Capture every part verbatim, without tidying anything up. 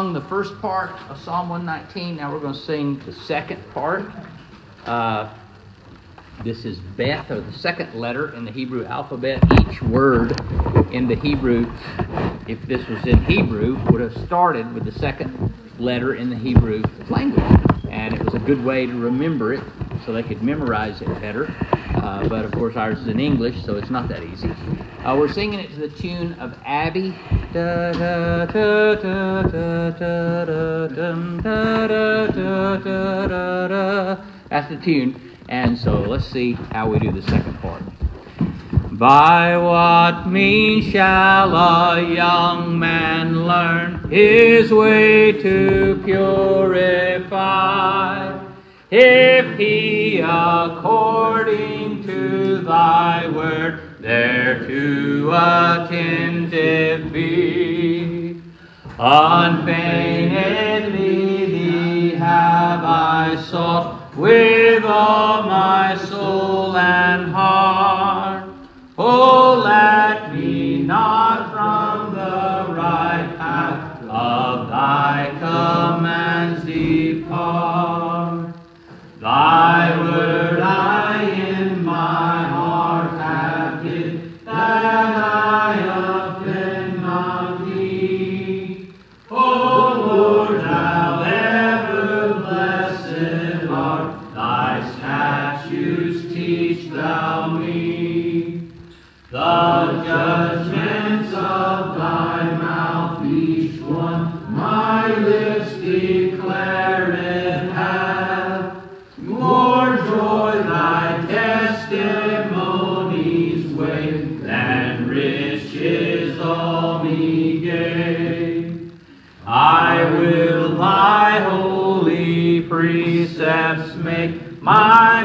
sung the first part of Psalm one nineteen. Now we're going to sing the second part. Uh, this is Beth, or the second letter in the Hebrew alphabet. Each word in the Hebrew, if this was in Hebrew, would have started with the second letter in the Hebrew language. And it was a good way to remember it so they could memorize it better. Uh, but of course ours is in English, so it's not that easy. Uh, we're singing it to the tune of Abby. Da, da, da, da, da, da, da, dum, da, da, da, da, da, da. That's the tune. And so let's see how we do the second part. By what means shall a young man learn his way to purify? If he according to thy word thereto attentive be, unfeignedly thee have I sought with all my soul and heart. Oh, let me not from the right path of thy commands depart. Thy word I in my heart have hid, that I offend not thee. O Lord, thou ever blessed art, thy statutes teach thou me. The judgments of thy mouth, each one my lips declared have. More joy thy testimonies weigh than riches all me gave. I will thy holy precepts make my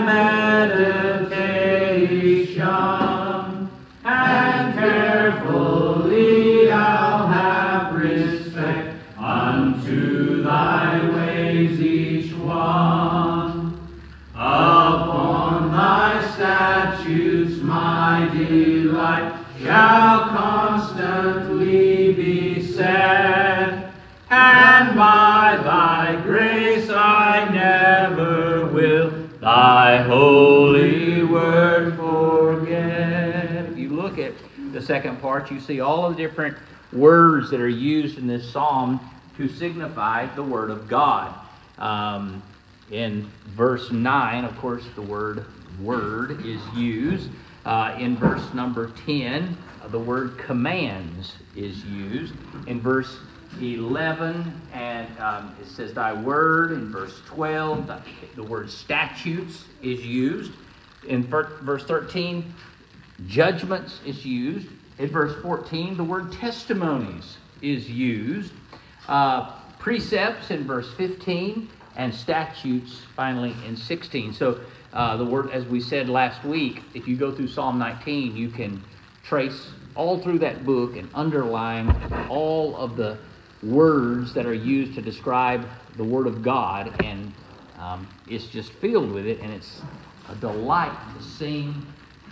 meditation, and carefully I'll have respect unto thy ways each one. Upon thy statutes my delight shall constantly be set, and by thy grace I never will thy holy word forget. If you look at the second part, you see all of the different words that are used in this psalm to signify the word of God. Um, in verse nine, of course, the word word is used. Uh, in verse number ten, the word commands is used. In verse eleven, and um, it says thy word. In verse twelve, the, the word statutes is used. In verse thirteen, judgments is used. In verse fourteen, the word testimonies is used. Uh, precepts in verse fifteen, and statutes finally in sixteen. So uh, the word, as we said last week, if you go through Psalm nineteen, you can trace all through that book and underline all of the words that are used to describe the Word of God, and um, it's just filled with it, and it's a delight to sing.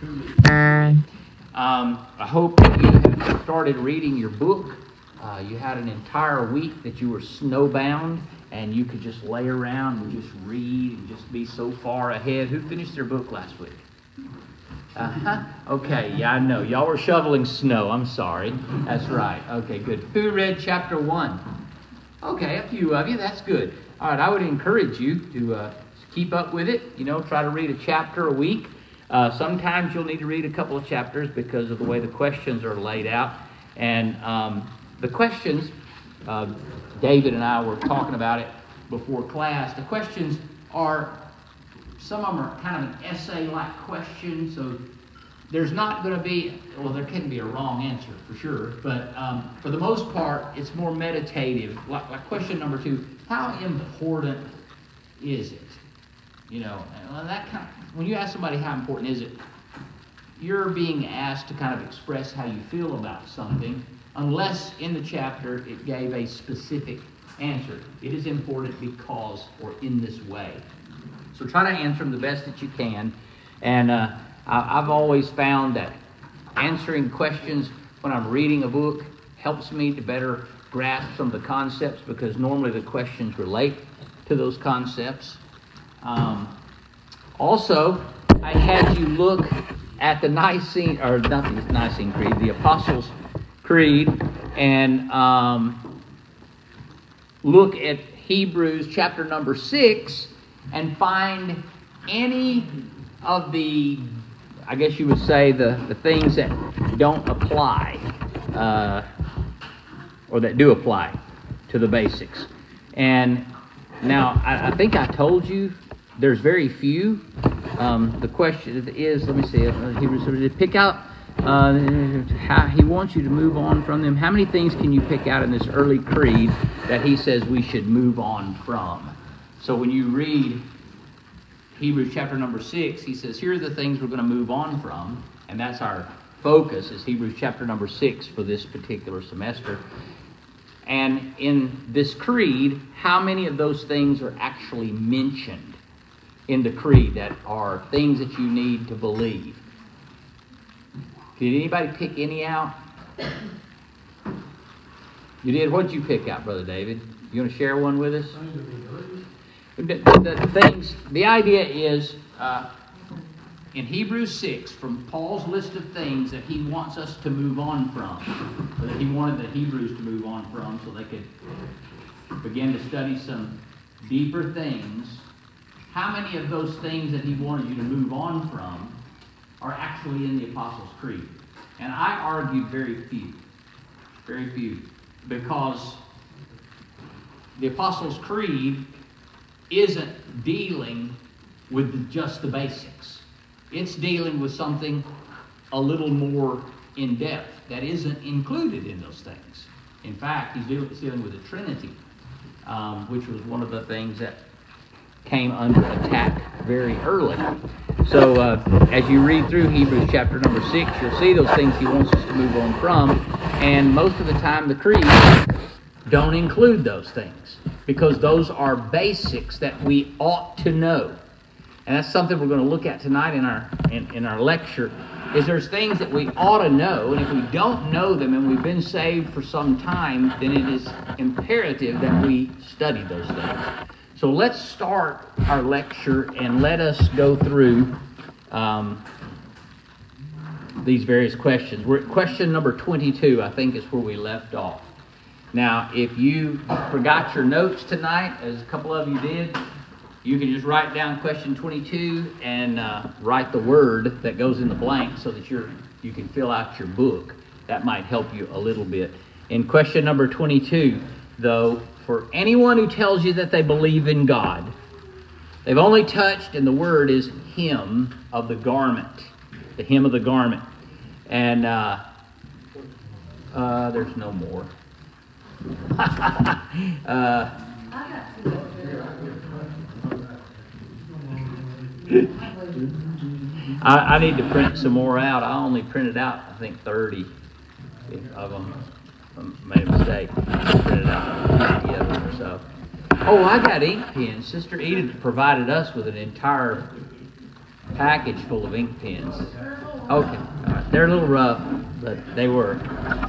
Um, I hope that you started reading your book. Uh, you had an entire week that you were snowbound, and you could just lay around and just read and just be so far ahead. Who finished their book last week? Uh-huh. Okay, yeah, I know. Y'all were shoveling snow. I'm sorry. That's right. Okay, good. Who read chapter one? Okay, a few of you. That's good. All right, I would encourage you to uh, keep up with it. You know, try to read a chapter a week. Uh, sometimes you'll need to read a couple of chapters because of the way the questions are laid out. And um, the questions, uh, David and I were talking about it before class. The questions are, some of them are kind of an essay-like question, so there's not going to be, well, there can be a wrong answer for sure, but um, for the most part, it's more meditative. Like, like question number two, how important is it? You know, and that kind of, when you ask somebody how important is it, you're being asked to kind of express how you feel about something, unless in the chapter it gave a specific answer. It is important because, or in this way. So try to answer them the best that you can. And uh, I, I've always found that answering questions when I'm reading a book helps me to better grasp some of the concepts, because normally the questions relate to those concepts. Um, also, I had you look at the Nicene, or not the Nicene Creed, the Apostles' Creed, and um, look at Hebrews chapter number six and find any of the, I guess you would say, the, the things that don't apply, uh, or that do apply to the basics. And now, I, I think I told you there's very few. Um, the question is, let me see, uh, Hebrews, pick out, uh, how he wants you to move on from them. How many things can you pick out in this early creed that he says we should move on from? So when you read Hebrews chapter number six, he says, here are the things we're going to move on from, and that's our focus, is Hebrews chapter number six for this particular semester. And in this creed, how many of those things are actually mentioned in the creed that are things that you need to believe? Did anybody pick any out? You did? What did you pick out, Brother David? You want to share one with us? The, the, the things, the idea is, uh, in Hebrews six, from Paul's list of things that he wants us to move on from, or that he wanted the Hebrews to move on from so they could begin to study some deeper things, how many of those things that he wanted you to move on from are actually in the Apostles' Creed? And I argued very few. Very few. Because the Apostles' Creed isn't dealing with the, just the basics. It's dealing with something a little more in-depth that isn't included in those things. In fact, he's dealing, he's dealing with the Trinity, um, which was one of the things that came under attack very early. So uh, as you read through Hebrews chapter number six, you'll see those things he wants us to move on from. And most of the time the creeds don't include those things, because those are basics that we ought to know. And that's something we're going to look at tonight in our in, in our lecture, is there's things that we ought to know, and if we don't know them and we've been saved for some time, then it is imperative that we study those things. So let's start our lecture and let us go through um, these various questions. We're at question number twenty-two, I think, is where we left off. Now, if you forgot your notes tonight, as a couple of you did, you can just write down question twenty-two and uh, write the word that goes in the blank so that you're, you can fill out your book. That might help you a little bit. In question number twenty-two, though, for anyone who tells you that they believe in God, they've only touched, and the word is hem of the garment. The hem of the garment. And uh, uh, there's no more. uh, I, I need to print some more out. I only printed out, I think, thirty of them. I made a mistake. I printed out fifty of them or so. Oh, I got ink pens. Sister Edith provided us with an entire package full of ink pens. Okay. All right. They're a little rough, but they work.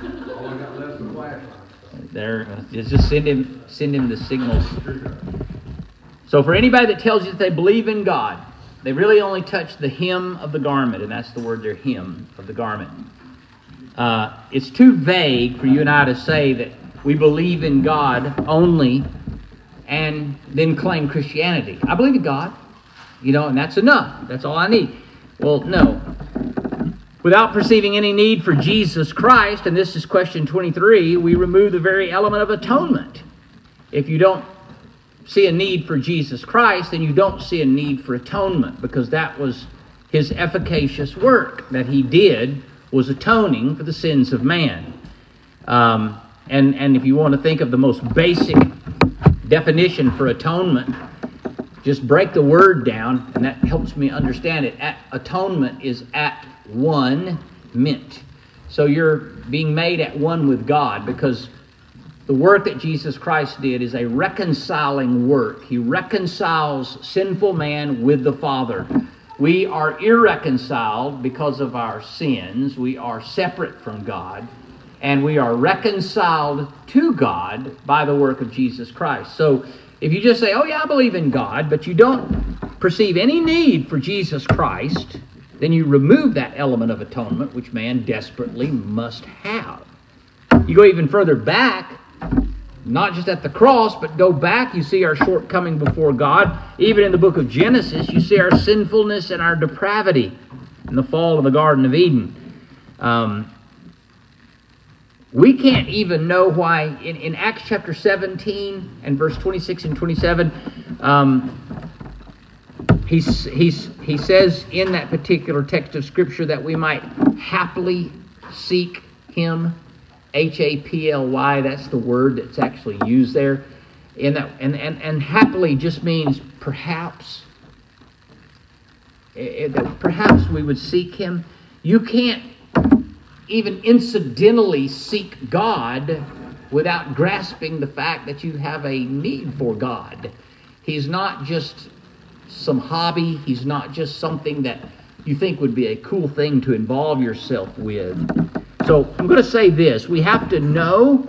They're, just send him, send him the signals. So for anybody that tells you that they believe in God, they really only touch the hem of the garment, and that's the word there, hem of the garment. Uh, it's too vague for you and I to say that we believe in God only and then claim Christianity. I believe in God, you know, and that's enough. That's all I need. Well, no. Without perceiving any need for Jesus Christ, and this is question twenty-three, we remove the very element of atonement. If you don't see a need for Jesus Christ, then you don't see a need for atonement, because that was his efficacious work that he did, was atoning for the sins of man. Um, and, and if you want to think of the most basic definition for atonement, just break the word down, and that helps me understand it. At, atonement is at one meant. So you're being made at one with God, because the work that Jesus Christ did is a reconciling work. He reconciles sinful man with the Father. We are irreconciled because of our sins. We are separate from God. and we are reconciled to God by the work of Jesus Christ. So if you just say, oh yeah, I believe in God, but you don't perceive any need for Jesus Christ, then you remove that element of atonement which man desperately must have. You go even further back, not just at the cross, but go back, you see our shortcoming before God. Even in the book of Genesis, you see our sinfulness and our depravity in the fall of the Garden of Eden. Um, we can't even know why, in, in Acts chapter seventeen and verse twenty-six and twenty-seven, um, he's, he's, he says in that particular text of Scripture that we might happily seek Him. H A P L Y, that's the word that's actually used there. In that, and, and, and happily just means perhaps. It, it, perhaps we would seek Him. You can't even incidentally seek God without grasping the fact that you have a need for God. He's not just some hobby. He's not just something that you think would be a cool thing to involve yourself with. So I'm going to say this. We have to know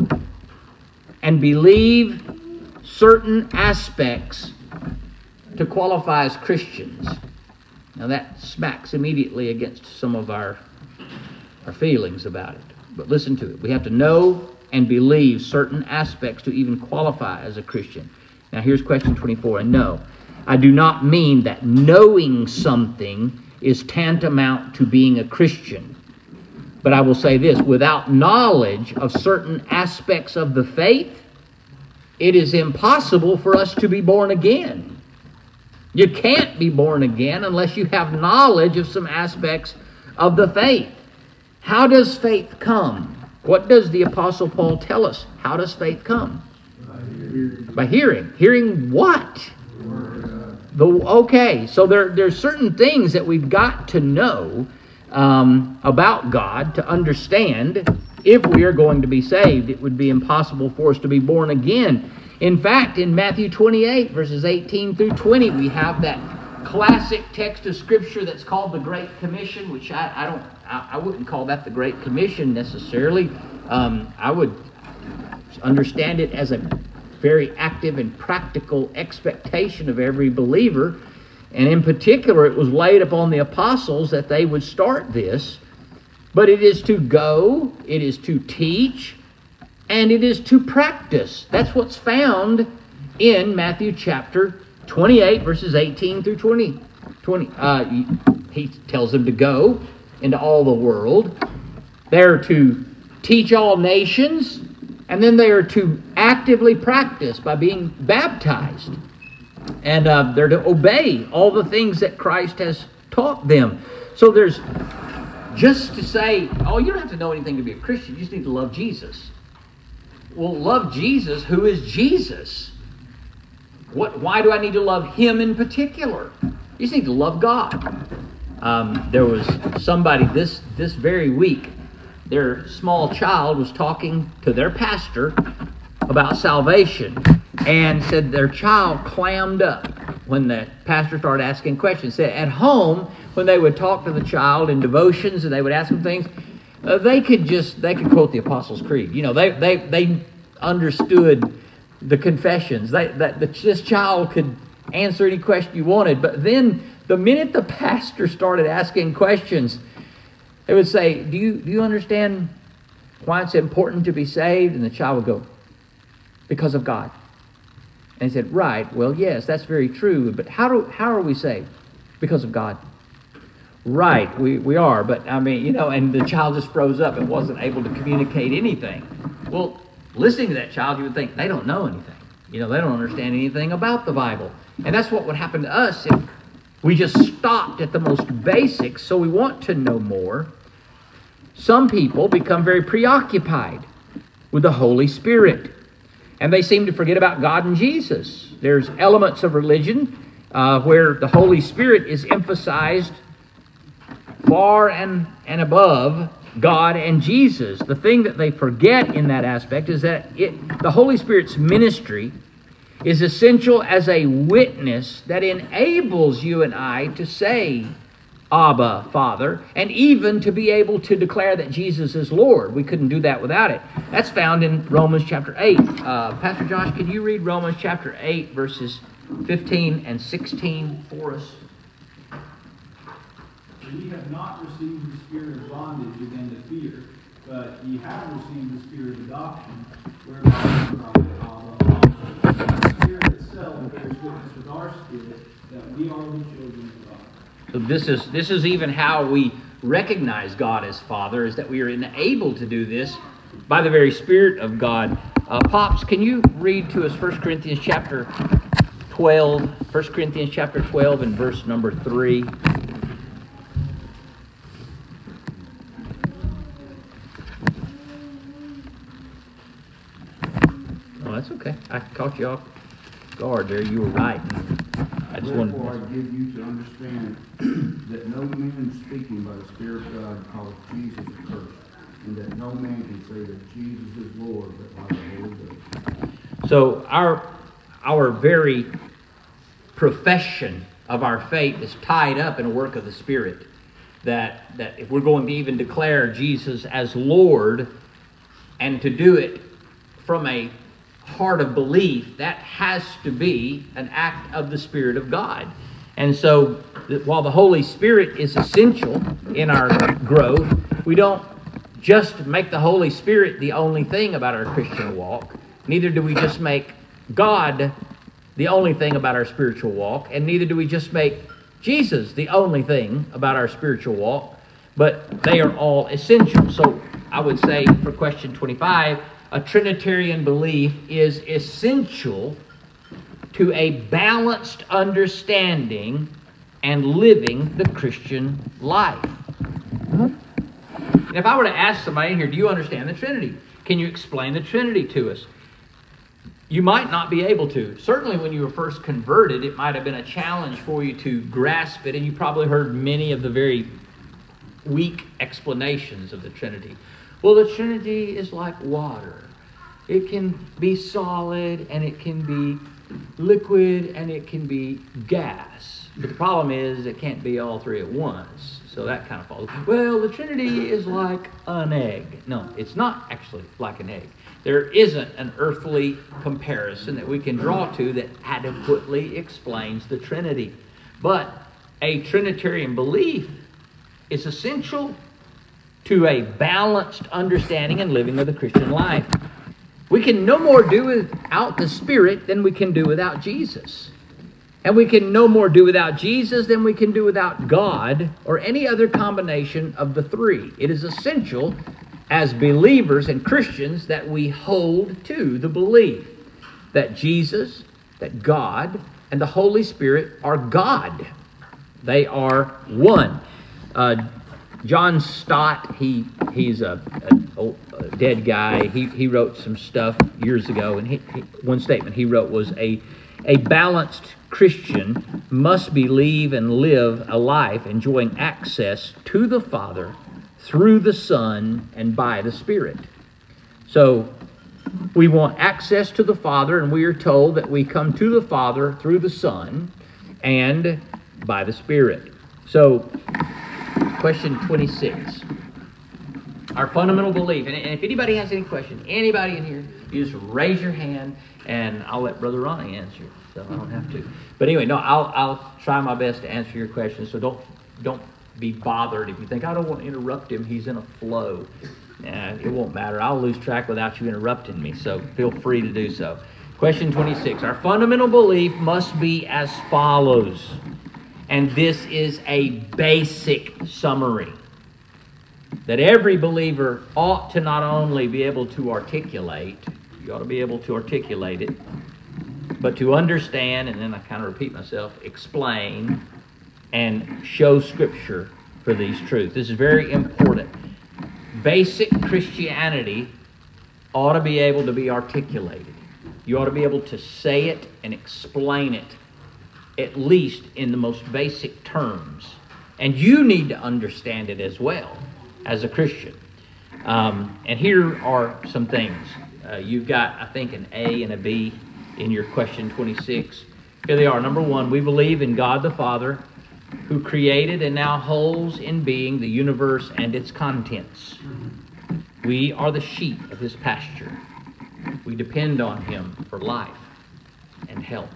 and believe certain aspects to qualify as Christians. Now that smacks immediately against some of our, our feelings about it. But listen to it. We have to know and believe certain aspects to even qualify as a Christian. Now here's question twenty-four. And no, I do not mean that knowing something is tantamount to being a Christian. But I will say this, without knowledge of certain aspects of the faith, it is impossible for us to be born again. You can't be born again unless you have knowledge of some aspects of the faith. How does faith come? What does the Apostle Paul tell us? How does faith come? By hearing. By hearing. Hearing what? The, okay, so there, there's certain things that we've got to know Um, about God to understand if we are going to be saved. It would be impossible for us to be born again. In fact, in Matthew twenty-eight, verses eighteen through twenty, we have that classic text of Scripture that's called the Great Commission, which I, I don't, I, I wouldn't call that the Great Commission necessarily. Um, I would understand it as a very active and practical expectation of every believer. And in particular, it was laid upon the apostles that they would start this. But it is to go, it is to teach, and it is to practice. That's what's found in Matthew chapter twenty-eight, verses eighteen through twenty. twenty uh, he tells them to go into all the world. They're to teach all nations, and then they are to actively practice by being baptized. And uh, they're to obey all the things that Christ has taught them. So there's just to say, oh, you don't have to know anything to be a Christian. You just need to love Jesus. Well, love Jesus. Who is Jesus? What? Why do I need to love Him in particular? You just need to love God. Um, there was somebody this, this very week, their small child was talking to their pastor about salvation, and said their child clammed up when the pastor started asking questions. Said at home, when they would talk to the child in devotions and they would ask him things, uh, they could just they could quote the Apostles' Creed. You know, they they they understood the confessions. They that this child could answer any question you wanted. But then the minute the pastor started asking questions, they would say, "Do you do you understand why it's important to be saved?" And the child would go, "Because of God." And he said, right, well, yes, that's very true, but how do how are we saved? Because of God. Right, we, we are, but I mean, you know, and the child just froze up and wasn't able to communicate anything. Well, listening to that child, you would think they don't know anything. You know, they don't understand anything about the Bible. And that's what would happen to us if we just stopped at the most basics, so we want to know more. Some people become very preoccupied with the Holy Spirit, and they seem to forget about God and Jesus. There's elements of religion uh, where the Holy Spirit is emphasized far and, and above God and Jesus. The thing that they forget in that aspect is that it, the Holy Spirit's ministry is essential as a witness that enables you and I to say Abba, Father, and even to be able to declare that Jesus is Lord. We couldn't do that without it. That's found in Romans chapter eight. Uh, Pastor Josh, can you read Romans chapter eight, verses fifteen and sixteen for us? For ye have not received the spirit of bondage again to fear, but ye have received the spirit of adoption, whereby we cry, Abba, Father. The Spirit itself bears witness with our spirit that we are the children of God. So this is this is even how we recognize God as Father, is that we are enabled to do this by the very Spirit of God. Uh, Pops, can you read to us First Corinthians chapter twelve, First Corinthians chapter twelve and verse number three? Oh, that's okay. I caught you off guard there. You were right. I just wanted Therefore I give you to understand that no man speaking by the Spirit of God calleth Jesus accursed, and that no man can say that Jesus is Lord but by the Holy Ghost. So our our very profession of our faith is tied up in a work of the Spirit. That that if we're going to even declare Jesus as Lord, and to do it from a heart of belief, that has to be an act of the Spirit of God. And so while the Holy Spirit is essential in our growth, we don't just make the Holy Spirit the only thing about our Christian walk. Neither do we just make God the only thing about our spiritual walk, and neither do we just make Jesus the only thing about our spiritual walk, but they are all essential. So I would say for question twenty-five, a Trinitarian belief is essential to a balanced understanding and living the Christian life. And if I were to ask somebody here, do you understand the Trinity? Can you explain the Trinity to us? You might not be able to. Certainly when you were first converted, it might have been a challenge for you to grasp it, and you probably heard many of the very weak explanations of the Trinity. Well, the Trinity is like water. It can be solid, and it can be liquid, and it can be gas. But the problem is it can't be all three at once. So that kind of falls. Well, the Trinity is like an egg. No, it's not actually like an egg. There isn't an earthly comparison that we can draw to that adequately explains the Trinity. But a Trinitarian belief is essential to a balanced understanding and living of the Christian life. We can no more do without the Spirit than we can do without Jesus. And we can no more do without Jesus than we can do without God or any other combination of the three. It is essential as believers and Christians that we hold to the belief that Jesus, that God, and the Holy Spirit are God. They are one. Uh, John Stott, he he's a, a, a dead guy. He he wrote some stuff years ago, and he, he, one statement he wrote was, a a balanced Christian must believe and live a life enjoying access to the Father through the Son and by the Spirit. So we want access to the Father, and we are told that we come to the Father through the Son and by the Spirit. So question twenty-six. Our fundamental belief, and if anybody has any questions, anybody in here, you just raise your hand, and I'll let Brother Ronnie answer, so I don't have to. But anyway, no, I'll I'll try my best to answer your questions. So don't don't be bothered if you think I don't want to interrupt him. He's in a flow. Nah, it won't matter. I'll lose track without you interrupting me. So feel free to do so. Question twenty-six. Our fundamental belief must be as follows. And this is a basic summary that every believer ought to not only be able to articulate, you ought to be able to articulate it, but to understand, and then I kind of repeat myself, explain and show Scripture for these truths. This is very important. Basic Christianity ought to be able to be articulated. You ought to be able to say it and explain it, at least in the most basic terms. And you need to understand it as well as a Christian. Um, and here are some things. Uh, you've got, I think, an A and a B in your question twenty-six. Here they are. Number one, we believe in God the Father, who created and now holds in being the universe and its contents. We are the sheep of his pasture. We depend on him for life and health.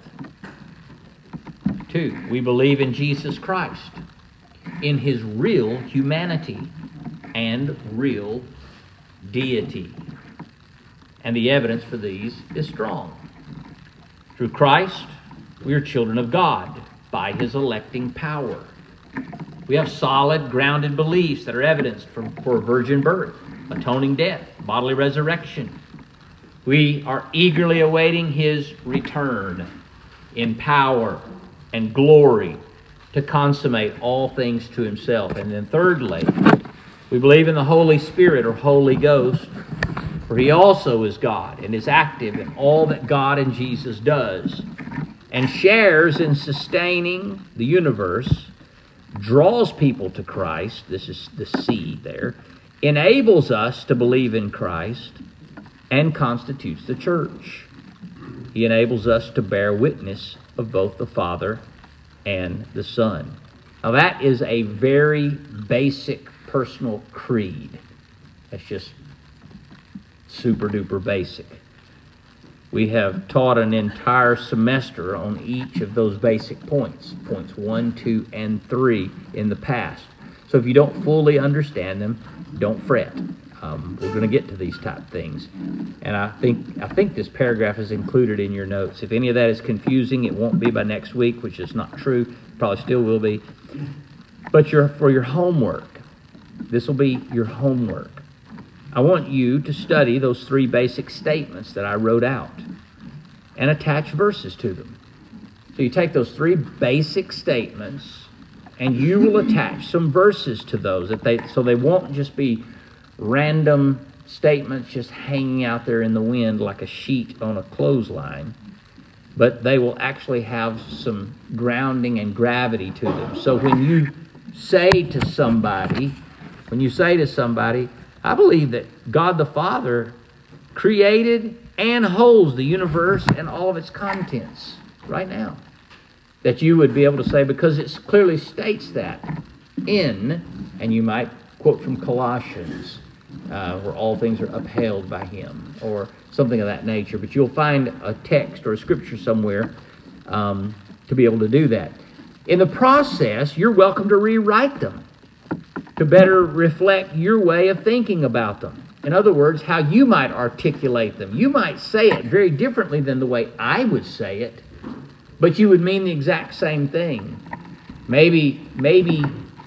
Two, we believe in Jesus Christ, in his real humanity and real deity. And the evidence for these is strong. Through Christ, we are children of God by his electing power. We have solid, grounded beliefs that are evidenced for, for virgin birth, atoning death, bodily resurrection. We are eagerly awaiting his return in power and glory to consummate all things to himself. And then thirdly, we believe in the Holy Spirit or Holy Ghost, for he also is God and is active in all that God and Jesus does, and shares in sustaining the universe, draws people to Christ, this is the C there, enables us to believe in Christ, and constitutes the church. He enables us to bear witness of both the Father and the Son. Now that is a very basic personal creed. That's just super duper basic. We have taught an entire semester on each of those basic points, points one, two, and three in the past. So if you don't fully understand them, don't fret. Um, we're going to get to these type things. And I think I think this paragraph is included in your notes. If any of that is confusing, it won't be by next week, which is not true. Probably still will be. But your, for your homework, this will be your homework. I want you to study those three basic statements that I wrote out and attach verses to them. So you take those three basic statements and you will attach some verses to those, that they, so they won't just be random statements just hanging out there in the wind like a sheet on a clothesline, but they will actually have some grounding and gravity to them. So when you say to somebody, when you say to somebody, I believe that God the Father created and holds the universe and all of its contents right now, that you would be able to say, because it clearly states that in, and you might quote from Colossians, uh, where all things are upheld by him, or something of that nature. But you'll find a text or a scripture somewhere um, to be able to do that. In the process, you're welcome to rewrite them to better reflect your way of thinking about them. In other words, how you might articulate them. You might say it very differently than the way I would say it, but you would mean the exact same thing. Maybe, maybe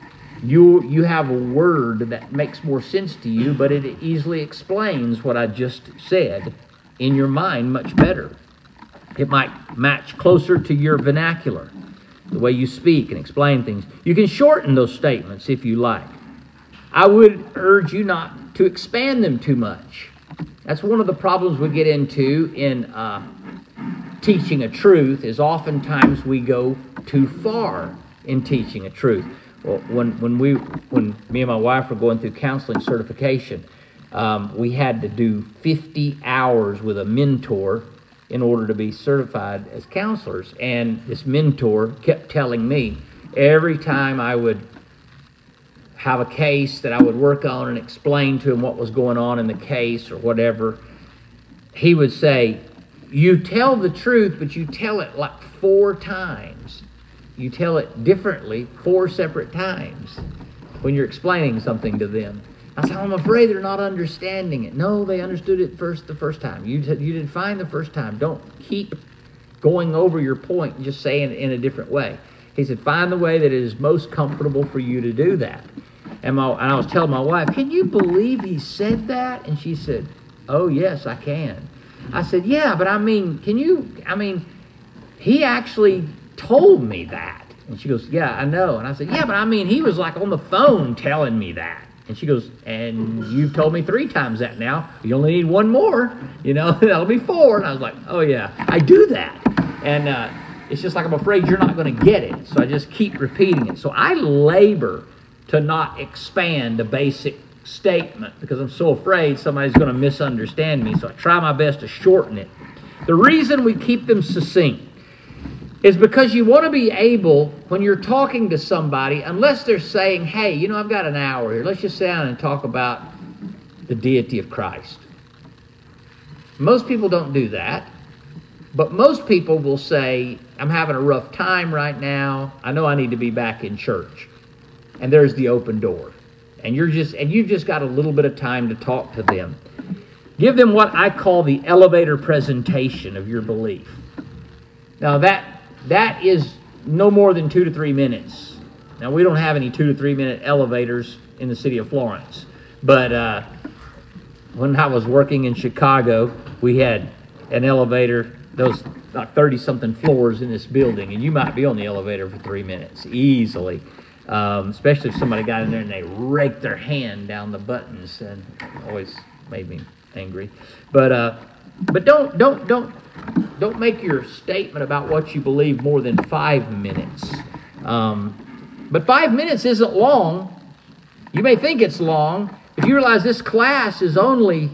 you you have a word that makes more sense to you, but it easily explains what I just said in your mind much better. It might match closer to your vernacular, the way you speak and explain things. You can shorten those statements if you like. I would urge you not to expand them too much. That's one of the problems we get into in uh, teaching a truth, is oftentimes we go too far in teaching a truth. Well, when when we when me and my wife were going through counseling certification, um, we had to do fifty hours with a mentor in order to be certified as counselors. And this mentor kept telling me every time I would have a case that I would work on and explain to him what was going on in the case or whatever, he would say, you tell the truth, but you tell it like four times. You tell it differently four separate times when you're explaining something to them. I said, I'm afraid they're not understanding it. No, they understood it first the first time. You, you did fine the first time. Don't keep going over your point and just saying it in a different way. He said, find the way that it is most comfortable for you to do that. And, my, and I was telling my wife, can you believe he said that? And she said, oh, yes, I can. I said, yeah, but I mean, can you, I mean, he actually told me that. And she goes, yeah, I know. And I said, yeah, but I mean, he was like on the phone telling me that. And she goes, and you've told me three times that now. You only need one more, you know, that'll be four. And I was like, oh, yeah, I do that. And uh, it's just like I'm afraid you're not going to get it. So I just keep repeating it. So I labor to not expand a basic statement because I'm so afraid somebody's going to misunderstand me. So I try my best to shorten it. The reason we keep them succinct, is because you want to be able, when you're talking to somebody, unless they're saying, hey, you know, I've got an hour here, let's just sit down and talk about the deity of Christ. Most people don't do that, but most people will say, I'm having a rough time right now. I know I need to be back in church. And there's the open door. And you're just and you've just got a little bit of time to talk to them. Give them what I call the elevator presentation of your belief. Now that that is no more than two to three minutes. Now we don't have any two to three minute elevators in the city of Florence, but uh, when I was working in Chicago, we had an elevator. Those like thirty something floors in this building, and you might be on the elevator for three minutes easily. Um, especially if somebody got in there and they raked their hand down the buttons, and it always made me angry. But uh, but don't don't don't don't make your statement about what you believe more than five minutes. Um, but five minutes isn't long. You may think it's long, but you realize this class is only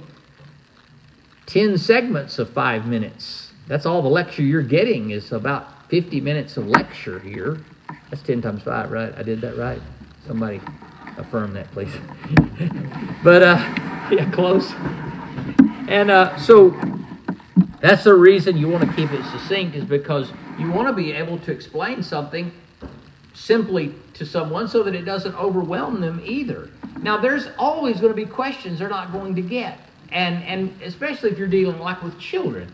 ten segments of five minutes. That's all the lecture you're getting is about fifty minutes of lecture here. That's ten times five, right? I did that right? Somebody affirm that, please. But, uh, yeah, close. And uh, so that's the reason you want to keep it succinct, is because you want to be able to explain something simply to someone so that it doesn't overwhelm them either. Now, there's always going to be questions they're not going to get. And, and especially if you're dealing like with children.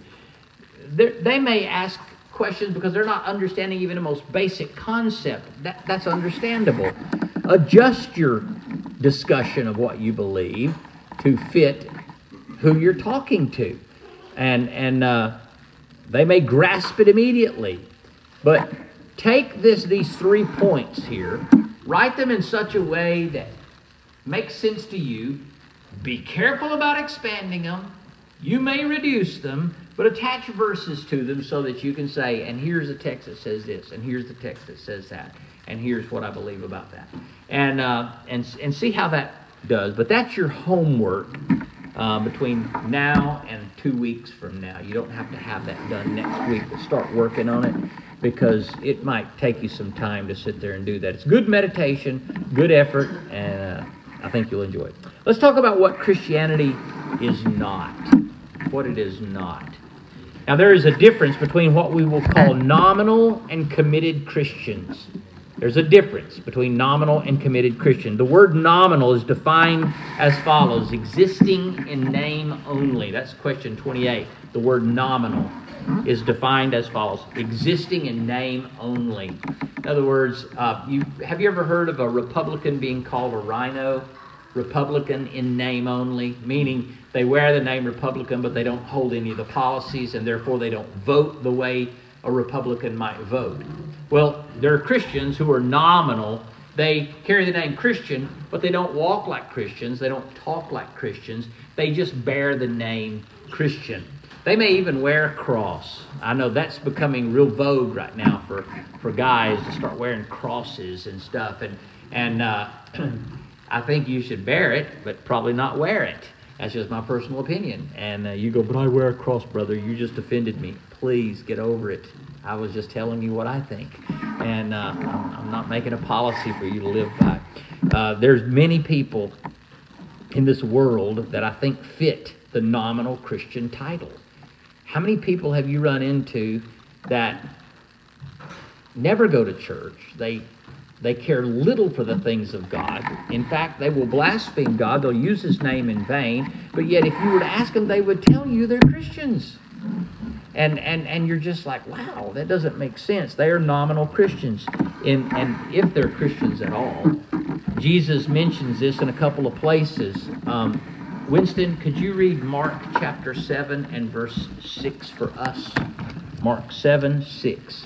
They may ask questions because they're not understanding even the most basic concept. That, that's understandable. Adjust your discussion of what you believe to fit who you're talking to. And, and uh, they may grasp it immediately. But take this these three points here, write them in such a way that makes sense to you. Be careful about expanding them. You may reduce them, but attach verses to them so that you can say, and here's a text that says this, and here's the text that says that, and here's what I believe about that. And uh, and and see how that does. But that's your homework uh, between now and two weeks from now. You don't have to have that done next week, but start working on it, because it might take you some time to sit there and do that. It's good meditation, good effort, and uh, I think you'll enjoy it. Let's talk about what Christianity is not. What it is not. Now, there is a difference between what we will call nominal and committed Christians. There's a difference between nominal and committed Christian. The word nominal is defined as follows: existing in name only. That's question twenty-eight. The word nominal is defined as follows: existing in name only. In other words, uh, you have you ever heard of a Republican being called a rhino? Republican in name only, meaning they wear the name Republican, but they don't hold any of the policies, and therefore they don't vote the way a Republican might vote. Well, there are Christians who are nominal. They carry the name Christian, but they don't walk like Christians. They don't talk like Christians. They just bear the name Christian. They may even wear a cross. I know that's becoming real vogue right now for, for guys to start wearing crosses and stuff. And, and uh, I think you should bear it, but probably not wear it. That's just my personal opinion. And uh, you go, but I wear a cross, brother. You just offended me. Please get over it. I was just telling you what I think. And uh, I'm, I'm not making a policy for you to live by. Uh, there's many people in this world that I think fit the nominal Christian title. How many people have you run into that never go to church? They They care little for the things of God. In fact, they will blaspheme God. They'll use His name in vain. But yet, if you were to ask them, they would tell you they're Christians. And and and you're just like, wow, that doesn't make sense. They are nominal Christians, in, and if they're Christians at all. Jesus mentions this in a couple of places. Um, Winston, could you read Mark chapter seven and verse six for us? Mark seven, six.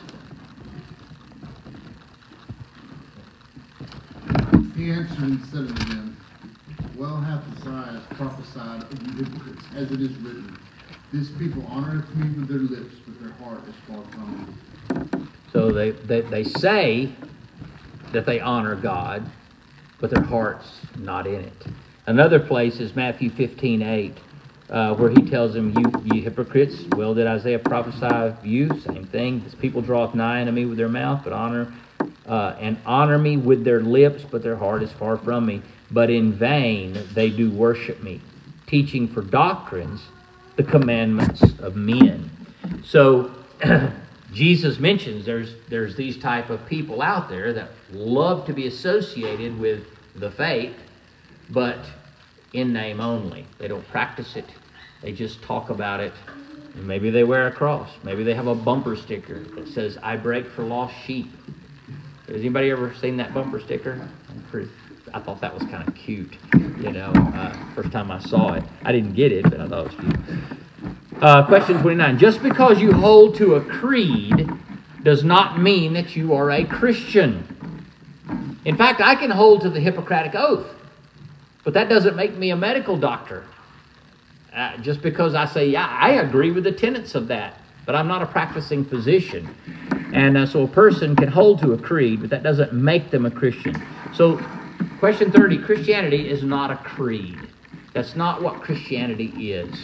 He answered and said unto them, Well hath Isaiah prophesied of you hypocrites, as it is written, This people honoreth me with their lips, but their heart is far from me. So they, they, they say that they honor God, but their heart's not in it. Another place is Matthew fifteen eight. uh, where he tells them, you, you hypocrites, well did Isaiah prophesy of you? Same thing. This people draweth nigh unto me with their mouth, but honor uh, and honor me with their lips, but their heart is far from me. But in vain they do worship me, teaching for doctrines the commandments of men. So Jesus mentions there's there's these type of people out there that love to be associated with the faith, but in name only. They don't practice it. They just talk about it. Maybe they wear a cross. Maybe they have a bumper sticker that says, I break for lost sheep. Has anybody ever seen that bumper sticker? I'm pretty, I thought that was kind of cute, you know, uh, first time I saw it. I didn't get it, but I thought it was cute. Uh, question twenty-nine. Just because you hold to a creed does not mean that you are a Christian. In fact, I can hold to the Hippocratic Oath, but that doesn't make me a medical doctor. Uh, just because I say, yeah, I agree with the tenets of that, but I'm not a practicing physician. And uh, so a person can hold to a creed, but that doesn't make them a Christian. So question thirty, Christianity is not a creed. That's not what Christianity is.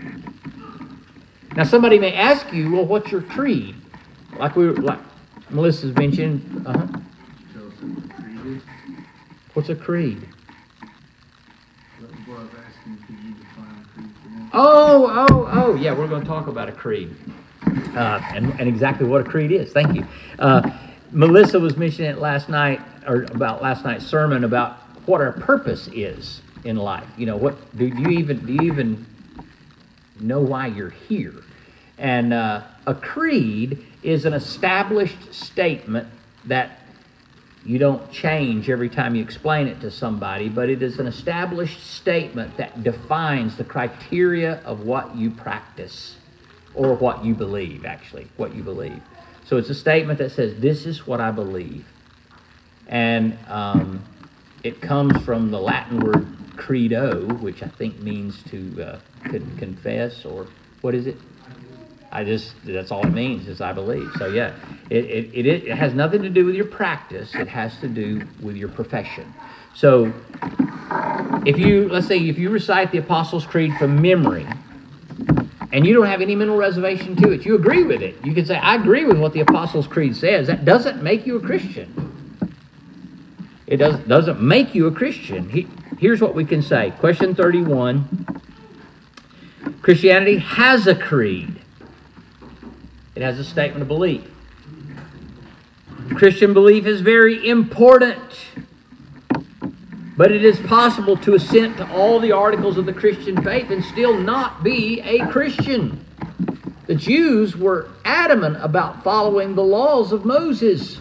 Now somebody may ask you, well, what's your creed? Like we were, like Melissa's mentioned, uh-huh. Tell us what the creed is. What's a creed? That was what I was asking. Could you define a creed for me? Oh, oh, oh, yeah, we're going to talk about a creed. Uh, and, and exactly what a creed is. Thank you. Uh, Melissa was mentioning it last night, or about last night's sermon, about what our purpose is in life. You know, what do you even do you even know why you're here? And uh, a creed is an established statement that you don't change every time you explain it to somebody, but it is an established statement that defines the criteria of what you practice, or what you believe, actually, what you believe. So it's a statement that says, this is what I believe. And um, it comes from the Latin word credo, which I think means to uh, con- confess, or what is it? I just, that's all it means, is I believe. So yeah, it, it, it, it has nothing to do with your practice. It has to do with your profession. So if you, let's say, if you recite the Apostles' Creed from memory, and you don't have any mental reservation to it, you agree with it. You can say, I agree with what the Apostles' Creed says. That doesn't make you a Christian. It does, doesn't make you a Christian. He, here's what we can say. Question thirty-one. Christianity has a creed. It has a statement of belief. Christian belief is very important. But it is possible to assent to all the articles of the Christian faith and still not be a Christian. The Jews were adamant about following the laws of Moses.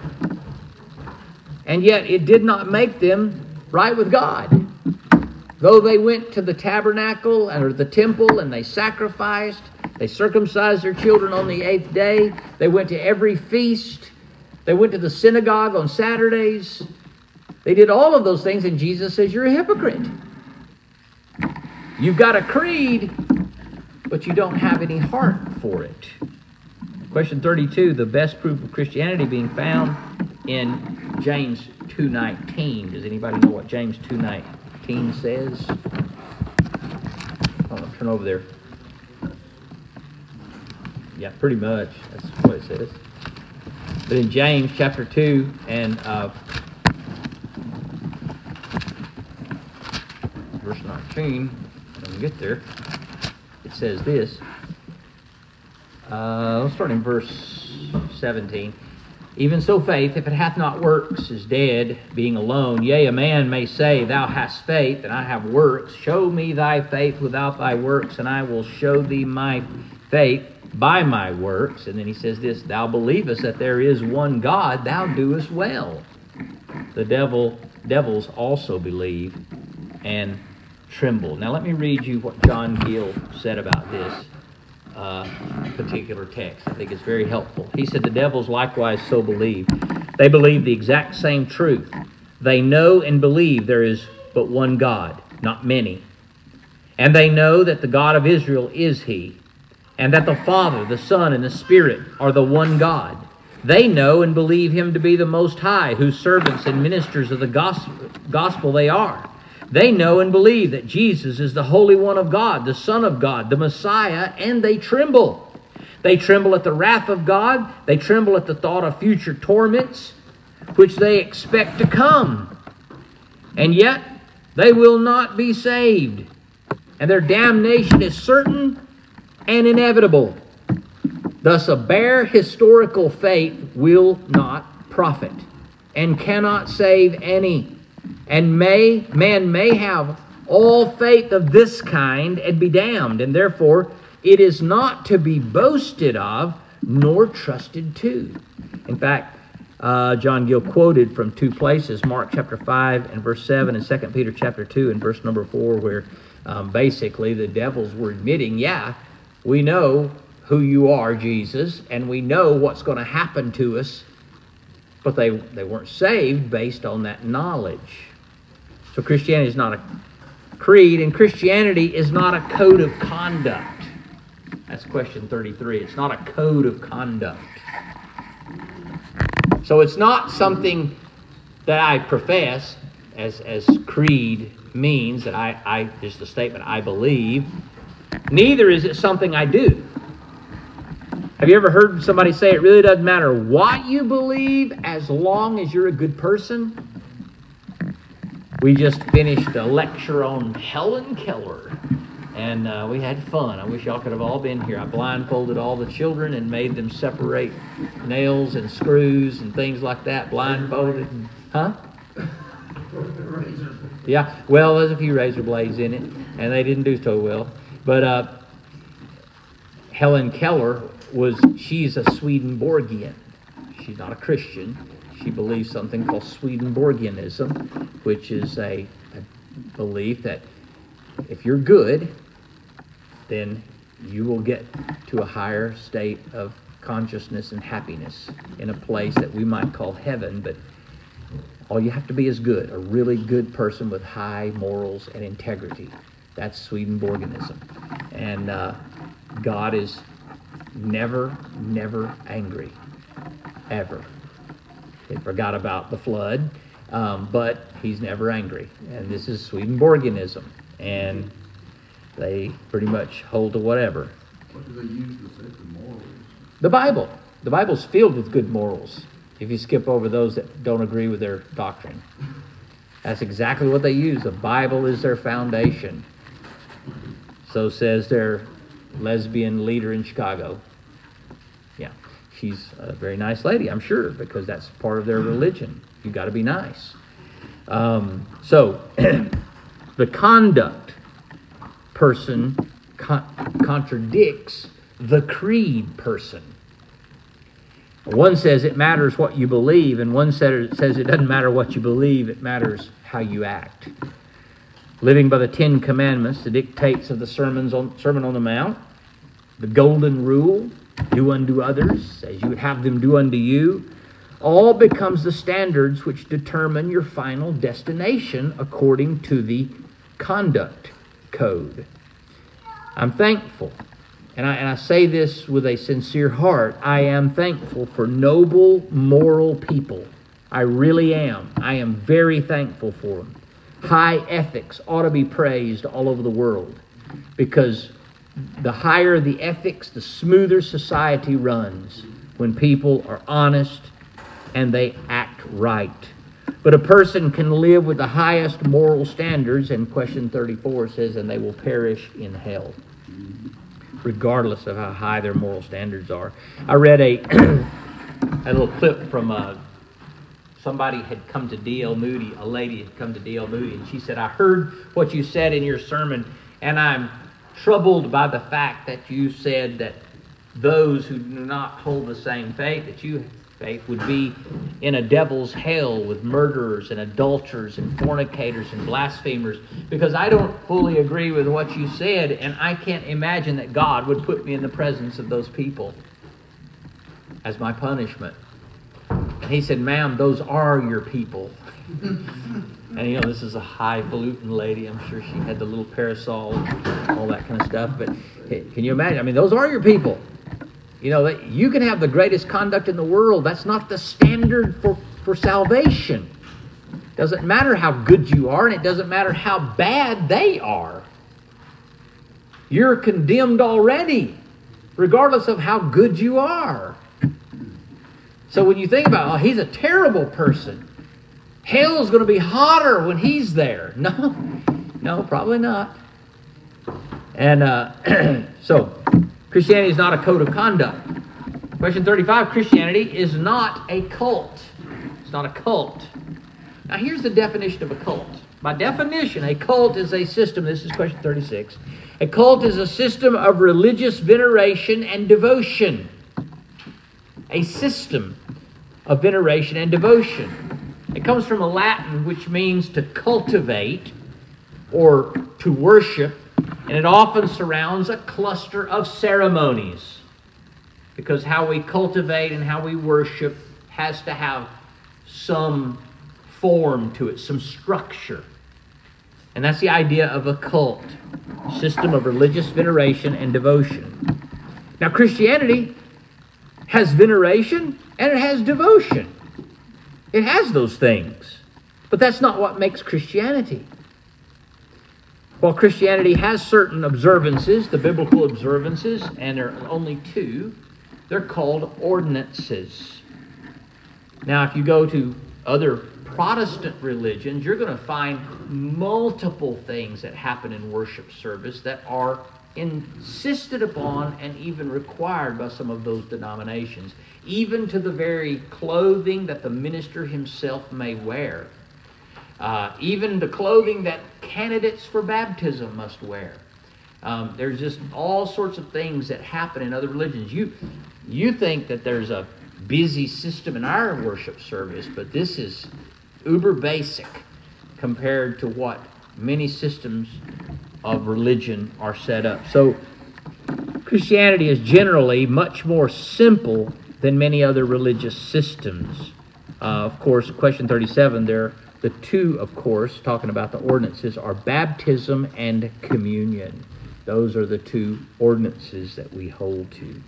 And yet it did not make them right with God. Though they went to the tabernacle or the temple and they sacrificed, they circumcised their children on the eighth day, they went to every feast, they went to the synagogue on Saturdays. They did all of those things, and Jesus says, you're a hypocrite. You've got a creed, but you don't have any heart for it. Question thirty-two, the best proof of Christianity being found in James two nineteen. Does anybody know what James two nineteen says? Oh, turn over there. Yeah, pretty much. That's what it says. But in James chapter two and uh, verse nineteen, when we get there, it says this. Uh, let's start in verse seventeen. Even so faith, if it hath not works, is dead, being alone. Yea, a man may say, thou hast faith, and I have works. Show me thy faith without thy works, and I will show thee my faith by my works. And then he says this, thou believest that there is one God, thou doest well. The devil, devils also believe and tremble. Now let me read you what John Gill said about this uh, particular text. I think it's very helpful. He said, the devils likewise so believe. They believe the exact same truth. They know and believe there is but one God, not many. And they know that the God of Israel is He, and that the Father, the Son, and the Spirit are the one God. They know and believe Him to be the Most High, whose servants and ministers of the gospel, gospel they are. They know and believe that Jesus is the Holy One of God, the Son of God, the Messiah, and they tremble. They tremble at the wrath of God. They tremble at the thought of future torments, which they expect to come. And yet, they will not be saved. And their damnation is certain and inevitable. Thus, a bare historical faith will not profit and cannot save any. And may man may have all faith of this kind and be damned, and therefore it is not to be boasted of nor trusted to. In fact, uh, John Gill quoted from two places, Mark chapter five and verse seven, and Second Peter chapter two and verse number four, where um, basically the devils were admitting, yeah, we know who you are, Jesus, and we know what's going to happen to us, but they, they weren't saved based on that knowledge. So Christianity is not a creed, and Christianity is not a code of conduct. That's question thirty-three. It's not a code of conduct. So it's not something that I profess, as, as creed means, that I, I just a statement I believe. Neither is it something I do. Have you ever heard somebody say it really doesn't matter what you believe as long as you're a good person? We just finished a lecture on Helen Keller, and uh, we had fun. I wish y'all could have all been here. I blindfolded all the children and made them separate nails and screws and things like that, blindfolded. Huh? Yeah, well, there's a few razor blades in it, and they didn't do so well. But uh, Helen Keller was, she's a Swedenborgian. She's not a Christian. She believes something called Swedenborgianism, which is a, a belief that if you're good, then you will get to a higher state of consciousness and happiness in a place that we might call heaven, but all you have to be is good, a really good person with high morals and integrity. That's Swedenborgianism. And uh, God is never, never angry, ever. They forgot about the flood, um, but he's never angry. And this is Swedenborgianism. And they pretty much hold to whatever. What do they use to say the morals? The Bible. The Bible's filled with good morals if you skip over those that don't agree with their doctrine. That's exactly what they use. The Bible is their foundation. So says their lesbian leader in Chicago. Yeah, she's a very nice lady, I'm sure, because that's part of their religion. You've got to be nice. Um, so, the conduct person con- contradicts the creed person. One says it matters what you believe, and one says it doesn't matter what you believe, it matters how you act. Living by the Ten Commandments, the dictates of the sermons on, Sermon on the Mount, the Golden Rule, do unto others as you would have them do unto you, all becomes the standards which determine your final destination according to the conduct code. I'm thankful, and I, and I say this with a sincere heart, I am thankful for noble, moral people. I really am. I am very thankful for them. High ethics ought to be praised all over the world, because the higher the ethics, the smoother society runs when people are honest and they act right. But a person can live with the highest moral standards, and question thirty-four says, and they will perish in hell, regardless of how high their moral standards are. I read a, a little clip from a Somebody had come to D L Moody, a lady had come to D L Moody, and she said, I heard what you said in your sermon, and I'm troubled by the fact that you said that those who do not hold the same faith that you faith would be in a devil's hell with murderers and adulterers and fornicators and blasphemers, because I don't fully agree with what you said, and I can't imagine that God would put me in the presence of those people as my punishment. And he said, ma'am, those are your people. And you know, this is a highfalutin lady. I'm sure she had the little parasol, all that kind of stuff. But can you imagine? I mean, those are your people. You know, you can have the greatest conduct in the world. That's not the standard for, for salvation. Doesn't matter how good you are, and it doesn't matter how bad they are. You're condemned already, regardless of how good you are. So when you think about, oh, he's a terrible person, hell's going to be hotter when he's there. No, no, probably not. And uh, so, Christianity is not a code of conduct. Question thirty-five, Christianity is not a cult. It's not a cult. Now here's the definition of a cult. By definition, a cult is a system, this is question thirty-six, a cult is a system of religious veneration and devotion. A system of veneration and devotion. It comes from a Latin which means to cultivate or to worship, and it often surrounds a cluster of ceremonies. Because how we cultivate and how we worship has to have some form to it, some structure. And that's the idea of a cult, system of religious veneration and devotion. Now, Christianity has veneration and it has devotion. It has those things. But that's not what makes Christianity. While Christianity has certain observances, the biblical observances, and there are only two, they're called ordinances. Now, if you go to other Protestant religions, you're going to find multiple things that happen in worship service that are insisted upon and even required by some of those denominations, even to the very clothing that the minister himself may wear, uh, even the clothing that candidates for baptism must wear. Um, there's just all sorts of things that happen in other religions. You, you think that there's a busy system in our worship service, but this is uber basic compared to what many systems of religion are set up. So Christianity is generally much more simple than many other religious systems. Uh, of course, question thirty-seven, there, the two, of course, talking about the ordinances, are baptism and communion. Those are the two ordinances that we hold to.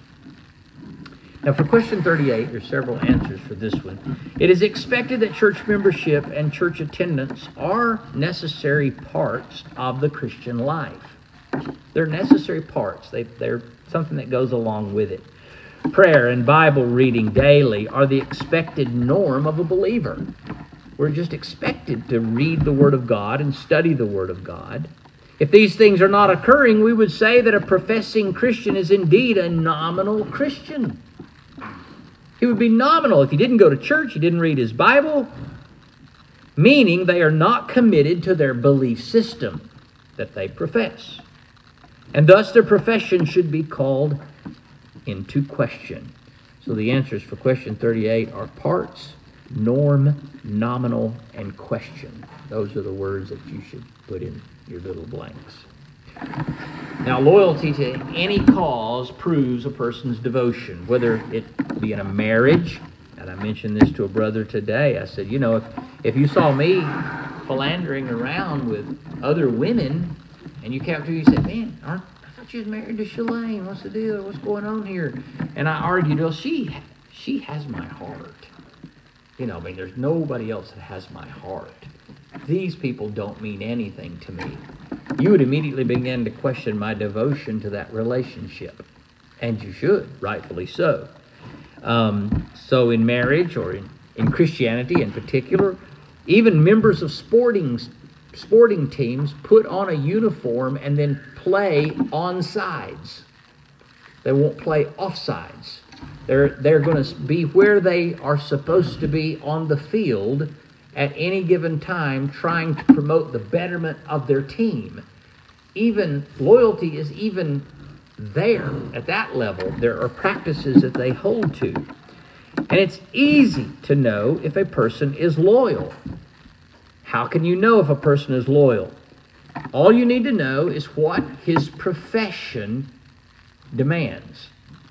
Now for question thirty-eight, there's several answers for this one. It is expected that church membership and church attendance are necessary parts of the Christian life. They're necessary parts. They, they're something that goes along with it. Prayer and Bible reading daily are the expected norm of a believer. We're just expected to read the Word of God and study the Word of God. If these things are not occurring, we would say that a professing Christian is indeed a nominal Christian. He would be nominal if he didn't go to church, he didn't read his Bible, meaning they are not committed to their belief system that they profess. And thus their profession should be called into question. So the answers for question thirty-eight are parts, norm, nominal, and question. Those are the words that you should put in your little blanks. Now, loyalty to any cause proves a person's devotion, whether it be in a marriage. And I mentioned this to a brother today. I said, you know, if, if you saw me philandering around with other women, and you came up to me and said, man, aren't, I thought you was married to Shalane. What's the deal? What's going on here? And I argued, well, she, she has my heart. You know, I mean, there's nobody else that has my heart. These people don't mean anything to me. You would immediately begin to question my devotion to that relationship. And you should, rightfully so. Um, so in marriage or in, in Christianity in particular, even members of sporting, sporting teams put on a uniform and then play on sides. They won't play off sides. They're, they're going to be where they are supposed to be on the field at any given time, trying to promote the betterment of their team. Even loyalty is even there at that level. There are practices that they hold to. And it's easy to know if a person is loyal. How can you know if a person is loyal? All you need to know is what his profession demands.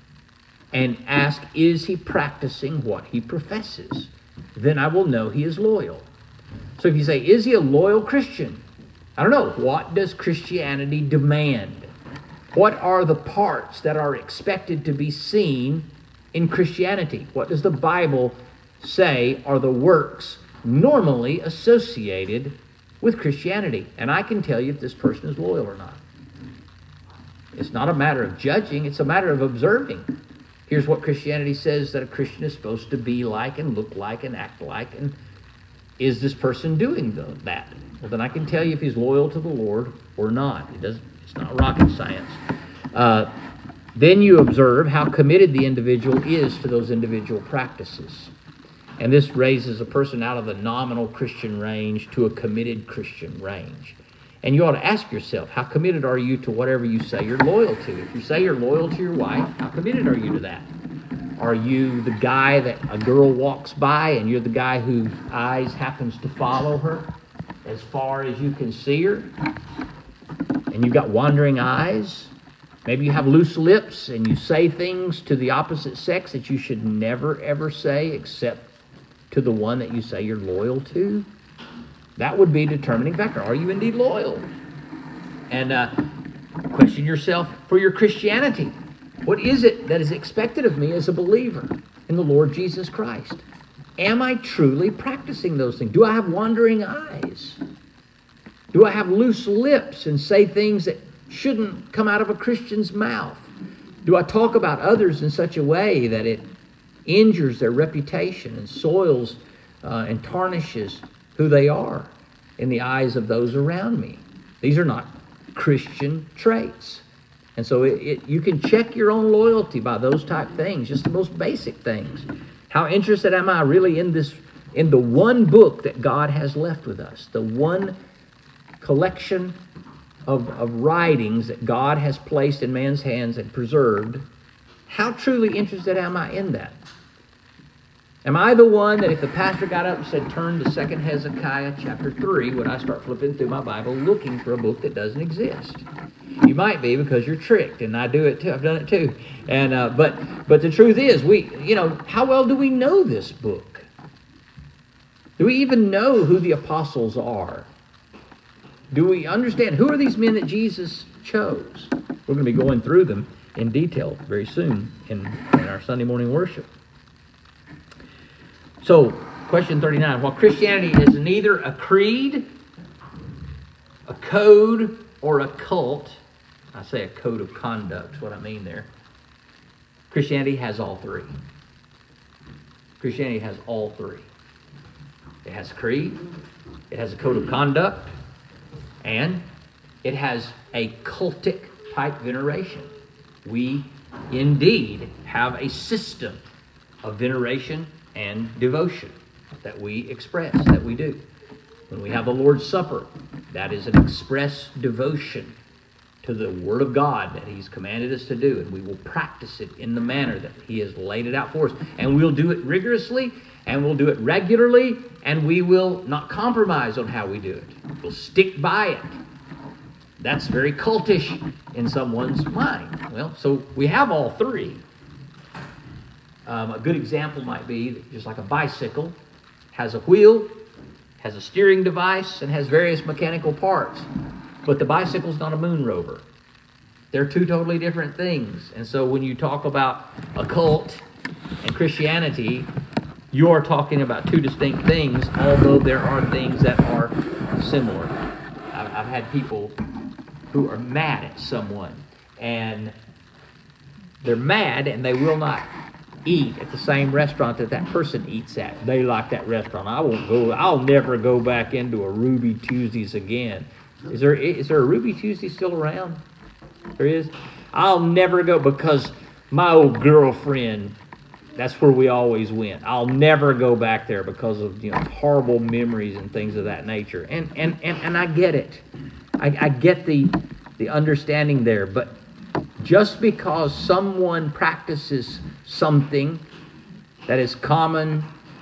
And ask, is he practicing what he professes? Then I will know he is loyal. So if you say, is he a loyal Christian? I don't know. What does Christianity demand? What are the parts that are expected to be seen in Christianity? What does the Bible say are the works normally associated with Christianity. And I can tell you if this person is loyal or not. It's not a matter of judging, it's a matter of observing. Here's what Christianity says that a Christian is supposed to be like and look like and act like. And is this person doing that? Well, then I can tell you if he's loyal to the Lord or not. It doesn't, it's not rocket science. Uh, then you observe how committed the individual is to those individual practices. And this raises a person out of the nominal Christian range to a committed Christian range. And you ought to ask yourself, how committed are you to whatever you say you're loyal to? If you say you're loyal to your wife, how committed are you to that? Are you the guy that a girl walks by and you're the guy whose eyes happens to follow her as far as you can see her? And you've got wandering eyes? Maybe you have loose lips and you say things to the opposite sex that you should never, ever say except to the one that you say you're loyal to. That would be a determining factor. Are you indeed loyal? And uh, question yourself for your Christianity. What is it that is expected of me as a believer in the Lord Jesus Christ? Am I truly practicing those things? Do I have wandering eyes? Do I have loose lips and say things that shouldn't come out of a Christian's mouth? Do I talk about others in such a way that it injures their reputation and soils uh, and tarnishes who they are in the eyes of those around me? These are not Christian traits. And so it, it, you can check your own loyalty by those type things, just the most basic things. How interested am I really in this, in the one book that God has left with us, the one collection of, of writings that God has placed in man's hands and preserved? How truly interested am I in that? Am I the one that if the pastor got up and said, turn to Second Hezekiah chapter three, would I start flipping through my Bible looking for a book that doesn't exist? You might be, because you're tricked, and I do it too. I've done it too. And uh, but but the truth is, we you know how well do we know this book? Do we even know who the apostles are? Do we understand who are these men that Jesus chose? We're going to be going through them in detail very soon in, in our Sunday morning worship. So, question thirty-nine. While Christianity is neither a creed, a code, or a cult, I say a code of conduct is what I mean there. Christianity has all three. Christianity has all three. It has a creed, it has a code of conduct, and it has a cultic type veneration. We indeed have a system of veneration and devotion that we express, that we do. When we have the Lord's Supper, that is an express devotion to the Word of God that He's commanded us to do, and we will practice it in the manner that He has laid it out for us. And we'll do it rigorously, and we'll do it regularly, and we will not compromise on how we do it. We'll stick by it. That's very cultish in someone's mind. Well, so we have all three. Um, a good example might be that just like a bicycle has a wheel, has a steering device, and has various mechanical parts. But the bicycle's not a moon rover. They're two totally different things. And so when you talk about a cult and Christianity, you are talking about two distinct things, although there are things that are similar. I've, I've had people who are mad at someone, and they're mad and they will not eat at the same restaurant that that person eats at. They like that restaurant. I won't go. I'll never go back into a Ruby Tuesdays again. Is there is there a Ruby Tuesday still around? There is. I'll never go because my old girlfriend, that's where we always went. I'll never go back there because of, you know, horrible memories and things of that nature. And and and, and I get it. I, I get the the understanding there, but just because someone practices something that is common,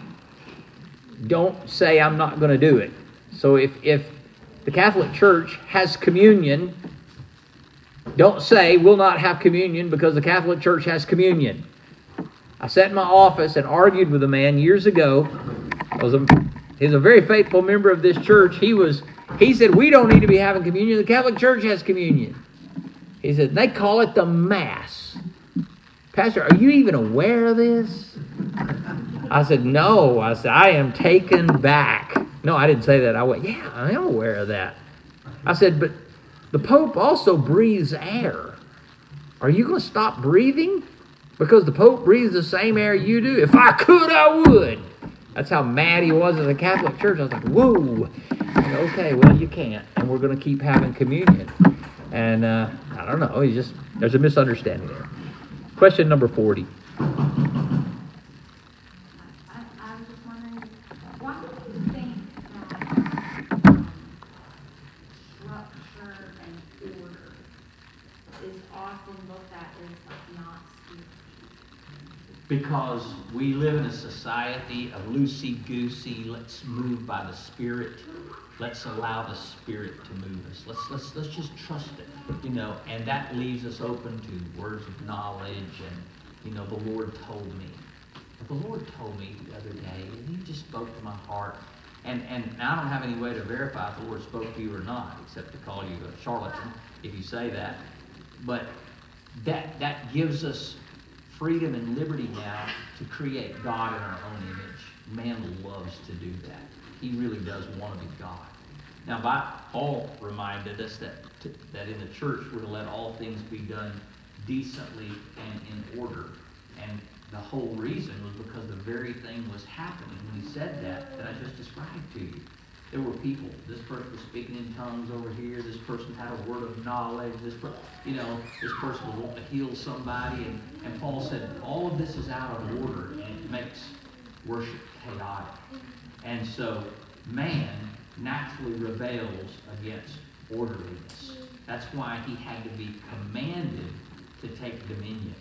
don't say I'm not going to do it. So if, if the Catholic Church has communion, don't say we'll not have communion because the Catholic Church has communion. I sat in my office and argued with a man years ago. I was a, he was a very faithful member of this church. He was he said we don't need to be having communion. The Catholic Church has communion. He said, they call it the Mass. Pastor, are you even aware of this? I said, no. I said, I am taken back. No, I didn't say that. I went, yeah, I am aware of that. I said, but the Pope also breathes air. Are you going to stop breathing? Because the Pope breathes the same air you do? If I could, I would. That's how mad he was in the Catholic Church. I was like, whoa. Said, okay, well, you can't. And we're going to keep having communion. And uh, I don't know. He's just, there's a misunderstanding there. Question number forty. I, I was just wondering, why do you think that um, structure and order is often looked at as not spiritual? Because we live in a society of loosey-goosey, let's move by the Spirit. Let's allow the Spirit to move us. Let's let's let's just trust it, you know. And that leaves us open to words of knowledge. And you know, the Lord told me. The Lord told me the other day, and He just spoke to my heart. And and I don't have any way to verify if the Lord spoke to you or not, except to call you a charlatan if you say that. But that that gives us freedom and liberty now to create God in our own image. Man loves to do that. He really does want to be God. Now, by, Paul reminded us that to, that in the church we're to let all things be done decently and in order. And the whole reason was because the very thing was happening when he said that that I just described to you. There were people. This person was speaking in tongues over here. This person had a word of knowledge. This, per, you know, this person was wanting to heal somebody. And, and Paul said all of this is out of order, and it makes worship chaotic. And so man naturally rebels against orderliness. That's why he had to be commanded to take dominion.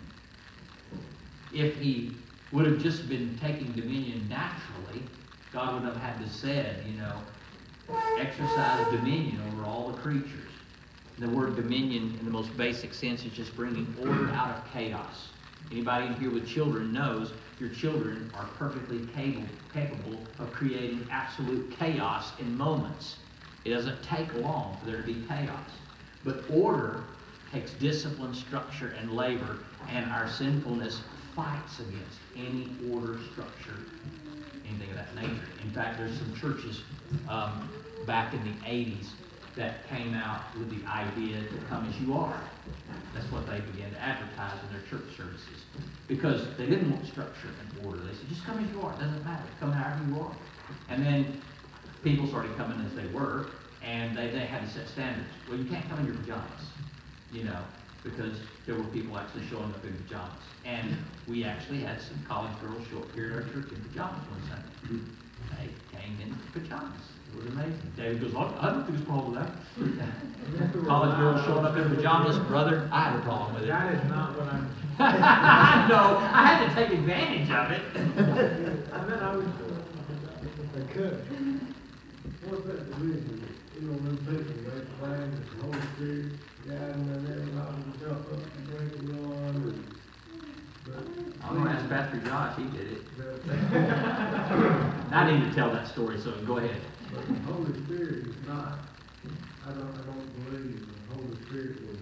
If he would have just been taking dominion naturally, God would have had to said, you know, exercise dominion over all the creatures. The word dominion in the most basic sense is just bringing order out of chaos. Anybody in here with children knows your children are perfectly capable, capable of creating absolute chaos in moments. It doesn't take long for there to be chaos. But order takes discipline, structure, and labor, and our sinfulness fights against any order, structure, anything of that nature. In fact, there's some churches um, back in the eighties that came out with the idea to come as you are. That's what they began to advertise in their church services. Because they didn't want structure and order. They said, just come as you are. It doesn't matter. Come however you are. And then people started coming as they were, and they, they had to set standards. Well, you can't come in your pajamas, you know, because there were people actually showing up in pajamas. And we actually had some college girls show up here at our church in pajamas one Sunday. They came in pajamas. It was amazing. David goes, I don't think it's a problem with that. College girls showing up in pajamas, brother, I had a problem with it. That is not what I'm. I know. I had to take advantage of it. I meant I was, if I could, what's that division? You know, them people, they claim that the Holy Spirit, yeah, and then they're allowed to jump up and drink one, and, but. I'm going to ask Pastor Josh. He did it. But, I need to tell that story, so go ahead. but the Holy Spirit is not, I don't, I don't believe the Holy Spirit will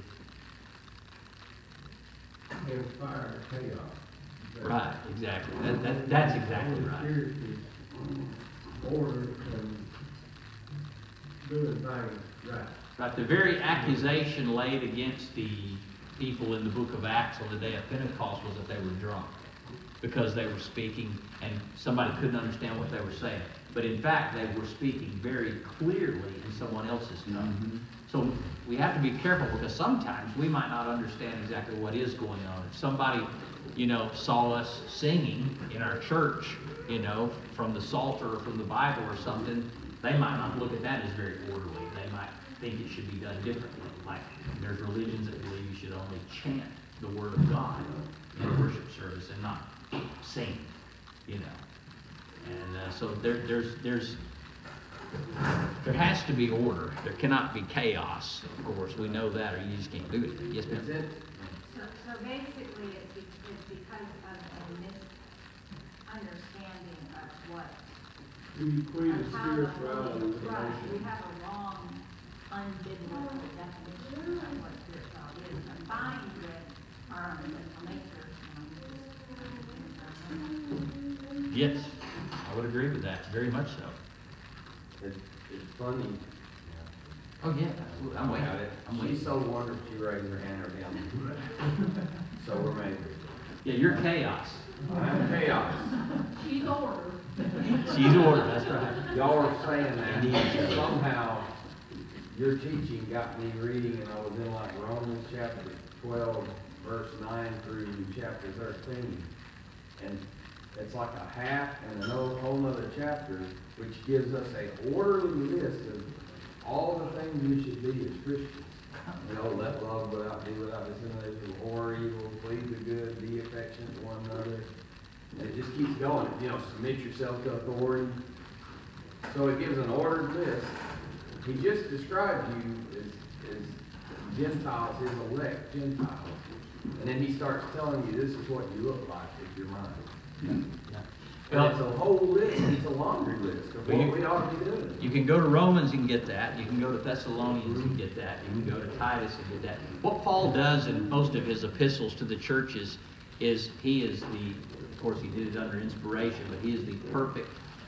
inspire chaos. Right, exactly. That, that, that's exactly The right. Holy Spirit is order and doing things right. Right, the very accusation laid against the people in the book of Acts on the day of Pentecost was that they were drunk because they were speaking and somebody couldn't understand what they were saying. But in fact, they were speaking very clearly in someone else's tongue. Mm-hmm. So we have to be careful because sometimes we might not understand exactly what is going on. If somebody, you know, saw us singing in our church, you know, from the Psalter or from the Bible or something, they might not look at that as very orderly. They might think it should be done differently. Like there's religions that believe you should only chant the Word of God in a worship service and not sing, you know. And uh, so there, there's there's there has to be order. There cannot be chaos. Of course, we know that, or you just can't do it. Yes, ma'am. So, so basically, it's, be- it's because of a misunderstanding of what, You equate of how the spirituality Holy, with right, we emotion. have a wrong, unbiblical definition of what spirituality is, combined with our own sinful nature. you know, Yes, I would agree with that, very much so. It's, it's funny. Oh, yeah, absolutely. I'm waiting. I'm She's waiting. so wonderful, she raised her hand or down. So we're made. Yeah, you're chaos. I'm chaos. She's order. She's order, that's right. Y'all are saying that, and somehow your teaching got me reading, and I was in like Romans chapter twelve, verse nine through chapter thirteen. And it's like a half and a whole, whole nother chapter, which gives us a orderly list of all the things we should be as Christians. You know, let love without be without dissimulation, or evil, cleave the good, be affectionate to one another. And it just keeps going. You know, submit yourself to authority. So it gives an ordered list. He just described you as, as Gentiles, his elect Gentiles. And then he starts telling you this is what you look like with your mind. And it's a whole list, it's a laundry list of what we ought to be doing. You can go to Romans and get that. You can go to Thessalonians and get that. You can go to Titus and get that. What Paul does in most of his epistles to the churches is he is the, of course he did it under inspiration, but he is the perfect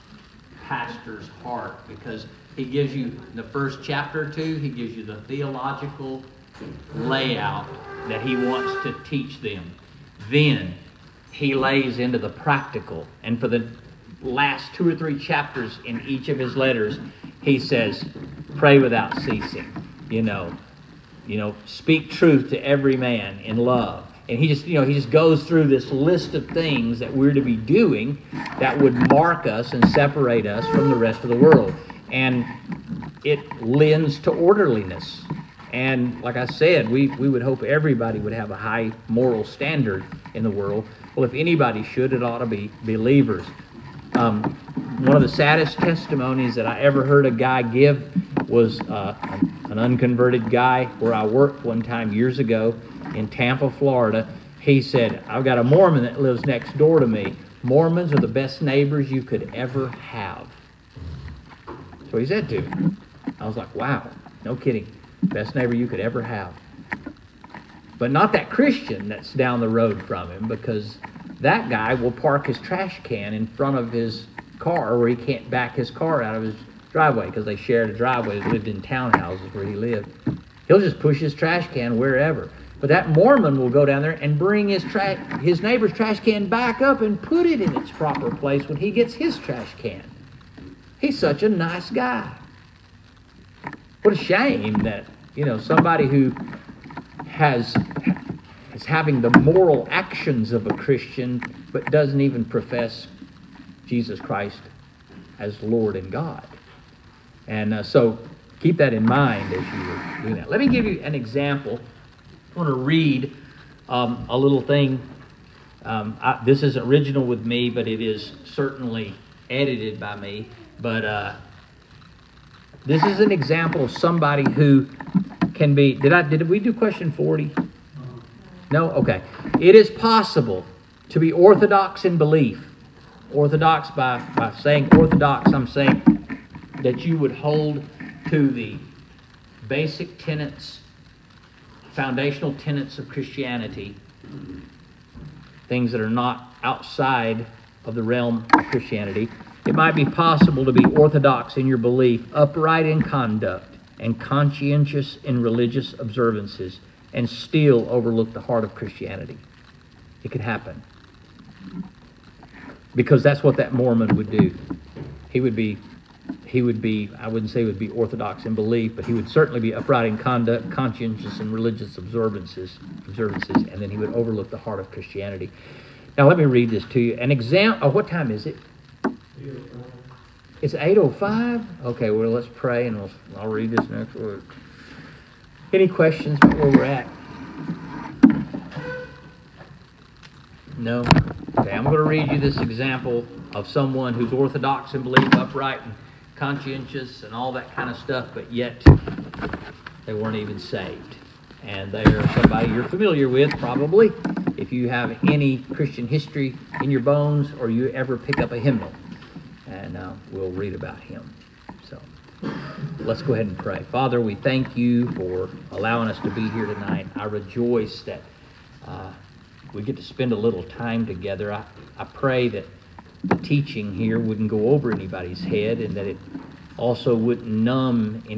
pastor's heart, because he gives you, the first chapter or two, he gives you the theological layout that he wants to teach them. Then he lays into the practical. And for the last two or three chapters in each of his letters, he says, pray without ceasing. You know, you know, speak truth to every man in love. And he just, you know, he just goes through this list of things that we're to be doing that would mark us and separate us from the rest of the world. And it lends to orderliness. And like I said, we, we would hope everybody would have a high moral standard in the world. Well, if anybody should, it ought to be believers. Um, one of the saddest testimonies that I ever heard a guy give was uh, an unconverted guy where I worked one time years ago in Tampa, Florida. He said, I've got a Mormon that lives next door to me. Mormons are the best neighbors you could ever have. That's what he said to me. I was like, wow, no kidding. Best neighbor you could ever have. But not that Christian that's down the road from him, because that guy will park his trash can in front of his car where he can't back his car out of his driveway, because they shared a driveway. They lived in townhouses where he lived. He'll just push his trash can wherever. But that Mormon will go down there and bring his tra- his neighbor's trash can back up and put it in its proper place when he gets his trash can. He's such a nice guy. What a shame that, you know, somebody who has is having the moral actions of a Christian but doesn't even profess Jesus Christ as Lord and God. And uh, so keep that in mind as you do that. Let me give you an example. I want to read um, a little thing. Um, I, this isn't original with me, but it is certainly edited by me. But uh, this is an example of somebody who can be. Did I? Did we do question forty? No? Okay. It is possible to be orthodox in belief. Orthodox, by, by saying orthodox, I'm saying that you would hold to the basic tenets, foundational tenets of Christianity, things that are not outside of the realm of Christianity. It might be possible to be orthodox in your belief, upright in conduct, and conscientious in religious observances, and still overlook the heart of Christianity. It could happen. Because that's what that Mormon would do. He would be, he would be, I wouldn't say he would be orthodox in belief, but he would certainly be upright in conduct, conscientious in religious observances, observances, and then he would overlook the heart of Christianity. Now let me read this to you. An example, oh, what time is it? It's eight oh five? Okay, well, let's pray and we'll, I'll read this next word. Any questions about where we're at? No? Okay, I'm going to read you this example of someone who's orthodox in belief, upright and conscientious and all that kind of stuff, but yet they weren't even saved. And they are somebody you're familiar with, probably, if you have any Christian history in your bones or you ever pick up a hymnal. And uh, we'll read about him. So let's go ahead and pray. Father, we thank you for allowing us to be here tonight. I rejoice that uh, we get to spend a little time together. I, I pray that the teaching here wouldn't go over anybody's head, and that it also wouldn't numb